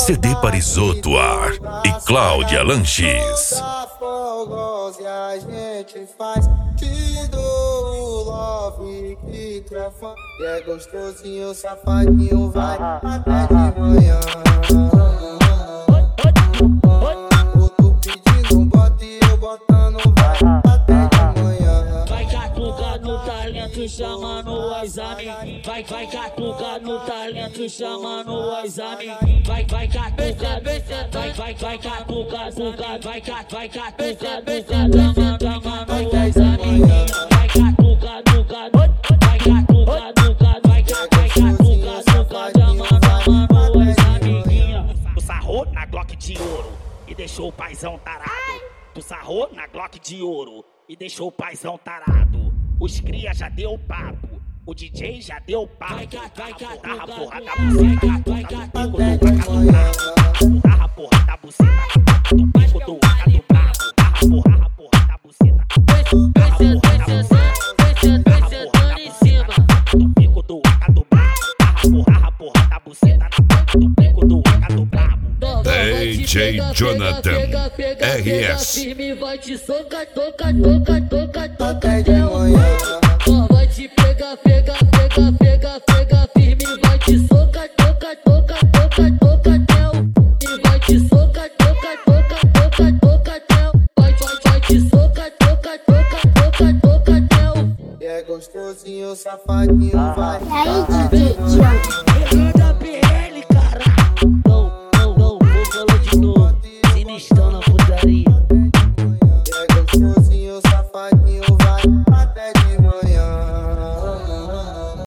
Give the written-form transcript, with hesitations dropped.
CD Parisoto Ar e Cláudia Lanches. Fogos e a gente faz. Te dou o love que tu é fã. E é gostosinho, safadinho, vai até de manhã. Tu pedindo, bota e eu botando, vai até de manhã. Vai catuca no talento, chamando o exame. Vai catuca no talento, chamando o exame. Vai catuca, vai catuca, vai catuca, chamando o exame. Vai catuca, vai catuca, chamando o exame. Tu sarrou na Glock de ouro e deixou o paizão tarado. Tu sarrou na Glock de ouro e deixou o paizão tarado. Os cria já deu papo, o DJ já deu papo. Darra porra da buceta, do pico do brabo. Darra porra da buceta, do pico do brabo. Darra porra da buceta. Darra porra da buceta. Darra porra da buceta, do pico do brabo. Darra porra da buceta, do pico do brabo. DJ Jonathan RS. Vai te socar, toca Até de manhã. Vai te pegar firme. Vai te socar, toca tel. E vai te socar, toca tel. Vai te socar, toca tel. E é gostosinho, safadinho, vai.